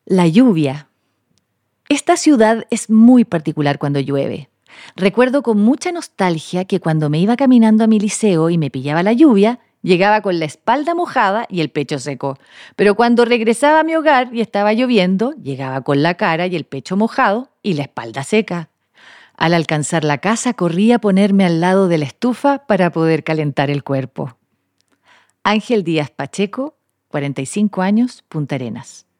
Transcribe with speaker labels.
Speaker 1: La lluvia. Esta ciudad es muy particular cuando llueve. Recuerdo con mucha nostalgia que cuando me iba caminando a mi liceo y me pillaba la lluvia, llegaba con la espalda mojada y el pecho seco. Pero cuando regresaba a mi hogar y estaba lloviendo, llegaba con la cara y el pecho mojado y la espalda seca. Al alcanzar la casa corría a ponerme al lado de la estufa para poder calentar el cuerpo. Ángel Díaz Pacheco, 45 años, Punta Arenas.